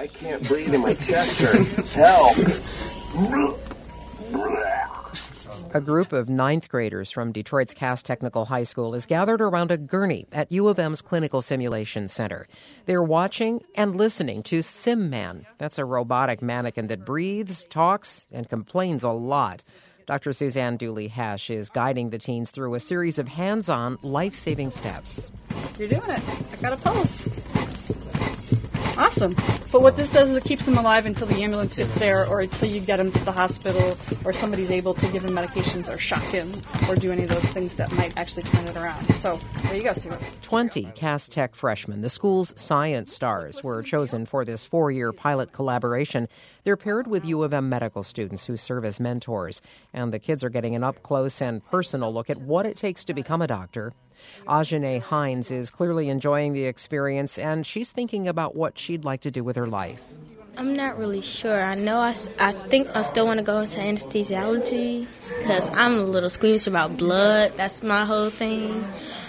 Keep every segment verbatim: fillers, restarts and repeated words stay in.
I can't breathe and my chest hurts. Help. A group of ninth graders from Detroit's Cass Technical High School is gathered around a gurney at U of M's Clinical Simulation Center. They're watching and listening to SimMan. That's a robotic mannequin that breathes, talks, and complains a lot. Doctor Suzanne Dooley-Hesh is guiding the teens through a series of hands-on, life-saving steps. You're doing it. I got a pulse. Awesome. But what this does is it keeps them alive until the ambulance gets there or until you get them to the hospital or somebody's able to give him medications or shock him or do any of those things that might actually turn it around. So there you go, Stuart. twenty Cass Tech freshmen, the school's science stars, were chosen for this four-year pilot collaboration. They're paired with U of M medical students who serve as mentors, and the kids are getting an up-close and personal look at what it takes to become a doctor. Ajane Hines is clearly enjoying the experience, and she's thinking about what she'd like to do with her life. I'm not really sure. I know I, I think I still want to go into anesthesiology because I'm a little squeamish about blood. That's my whole thing.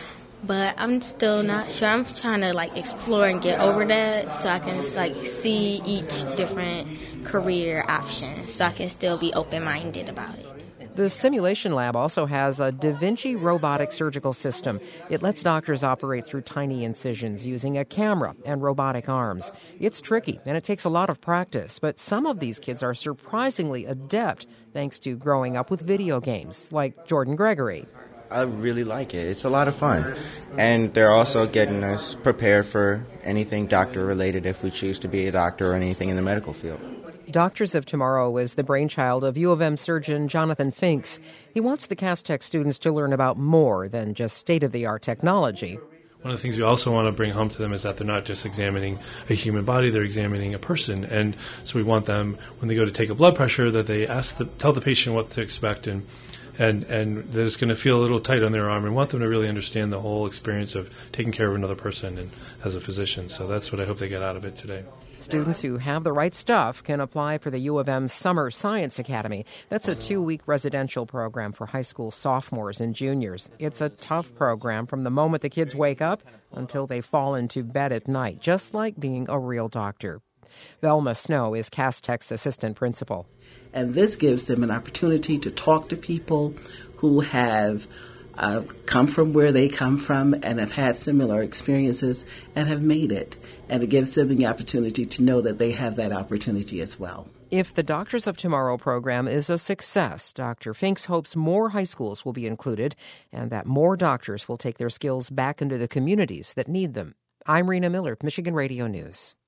But I'm still not sure. I'm trying to, like, explore and get over that so I can, like, see each different career option so I can still be open-minded about it. The simulation lab also has a Da Vinci robotic surgical system. It lets doctors operate through tiny incisions using a camera and robotic arms. It's tricky, and it takes a lot of practice, but some of these kids are surprisingly adept thanks to growing up with video games, like Jordan Gregory. I really like it. It's a lot of fun. And they're also getting us prepared for anything doctor-related if we choose to be a doctor or anything in the medical field. Doctors of Tomorrow is the brainchild of U of M surgeon Jonathan Finks. He wants the Cass Tech students to learn about more than just state-of-the-art technology. One of the things we also want to bring home to them is that they're not just examining a human body, they're examining a person. And so we want them, when they go to take a blood pressure, that they ask the, tell the patient what to expect and and and that it's going to feel a little tight on their arm, and want them to really understand the whole experience of taking care of another person and as a physician. So that's what I hope they get out of it today. Students who have the right stuff can apply for the U of M Summer Science Academy. That's a two-week residential program for high school sophomores and juniors. It's a tough program from the moment the kids wake up until they fall into bed at night, just like being a real doctor. Velma Snow is Cass Tech's assistant principal. And this gives them an opportunity to talk to people who have uh, come from where they come from and have had similar experiences and have made it. And it gives them the opportunity to know that they have that opportunity as well. If the Doctors of Tomorrow program is a success, Doctor Finks hopes more high schools will be included and that more doctors will take their skills back into the communities that need them. I'm Rena Miller, Michigan Radio News.